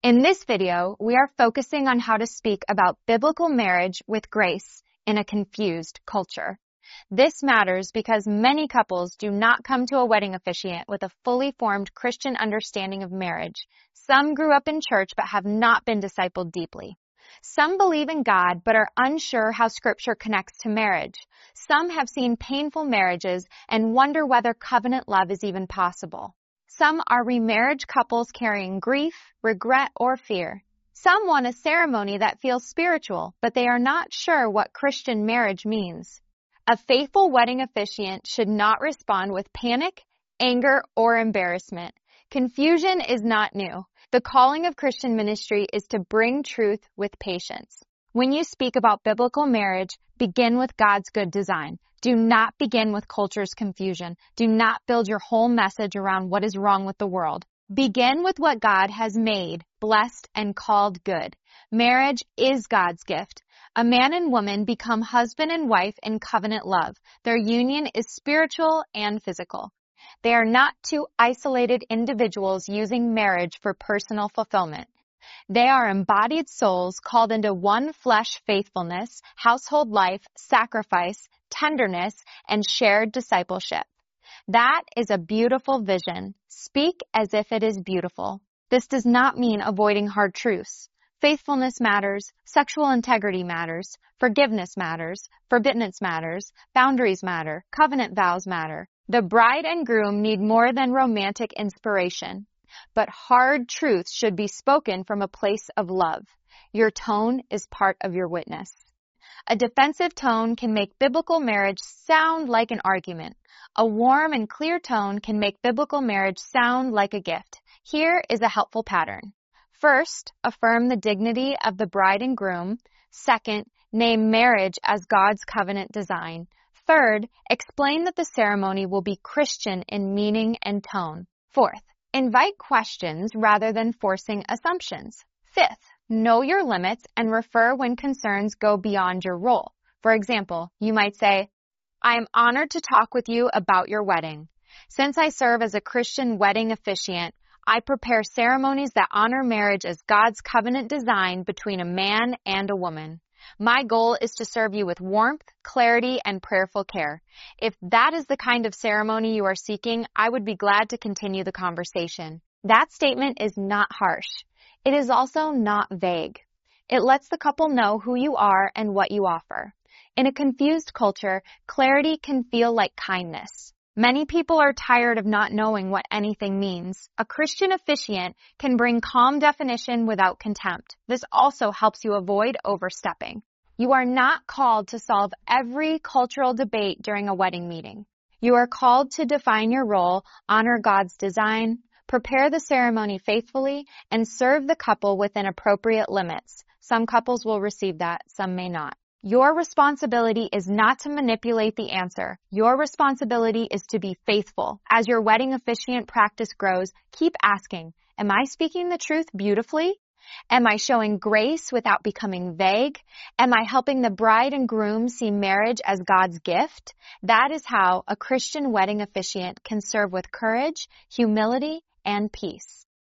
In this video, we are focusing on how to speak about biblical marriage with grace in a confused culture. This matters because many couples do not come to a wedding officiant with a fully formed Christian understanding of marriage. Some grew up in church but have not been discipled deeply. Some believe in God but are unsure how Scripture connects to marriage. Some have seen painful marriages and wonder whether covenant love is even possible. Some are remarriage couples carrying grief, regret, or fear. Some want a ceremony that feels spiritual, but they are not sure what Christian marriage means. A faithful wedding officiant should not respond with panic, anger, or embarrassment. Confusion is not new. The calling of Christian ministry is to bring truth with patience. When you speak about biblical marriage, begin with God's good design. Do not begin with culture's confusion. Do not build your whole message around what is wrong with the world. Begin with what God has made, blessed, and called good. Marriage is God's gift. A man and woman become husband and wife in covenant love. Their union is spiritual and physical. They are not two isolated individuals using marriage for personal fulfillment. They are embodied souls called into one flesh faithfulness, household life, sacrifice, tenderness, and shared discipleship. That is a beautiful vision. Speak as if it is beautiful. This does not mean avoiding hard truths. Faithfulness matters, sexual integrity matters, forgiveness matters, forbiddance matters, boundaries matter, covenant vows matter. The bride and groom need more than romantic inspiration. But hard truths should be spoken from a place of love. Your tone is part of your witness. A defensive tone can make biblical marriage sound like an argument. A warm and clear tone can make biblical marriage sound like a gift. Here is a helpful pattern. First, affirm the dignity of the bride and groom. Second, name marriage as God's covenant design. Third, explain that the ceremony will be Christian in meaning and tone. Fourth, invite questions rather than forcing assumptions. Fifth, know your limits and refer when concerns go beyond your role. For example, you might say, I am honored to talk with you about your wedding. Since I serve as a Christian wedding officiant, I prepare ceremonies that honor marriage as God's covenant design between a man and a woman. My goal is to serve you with warmth, clarity, and prayerful care. If that is the kind of ceremony you are seeking, I would be glad to continue the conversation. That statement is not harsh. It is also not vague. It lets the couple know who you are and what you offer. In a confused culture, clarity can feel like kindness. Many people are tired of not knowing what anything means. A Christian officiant can bring calm definition without contempt. This also helps you avoid overstepping. You are not called to solve every cultural debate during a wedding meeting. You are called to define your role, honor God's design, prepare the ceremony faithfully, and serve the couple within appropriate limits. Some couples will receive that, some may not. Your responsibility is not to manipulate the answer. Your responsibility is to be faithful. As your wedding officiant practice grows, keep asking, am I speaking the truth beautifully? Am I showing grace without becoming vague? Am I helping the bride and groom see marriage as God's gift? That is how a Christian wedding officiant can serve with courage, humility, and peace.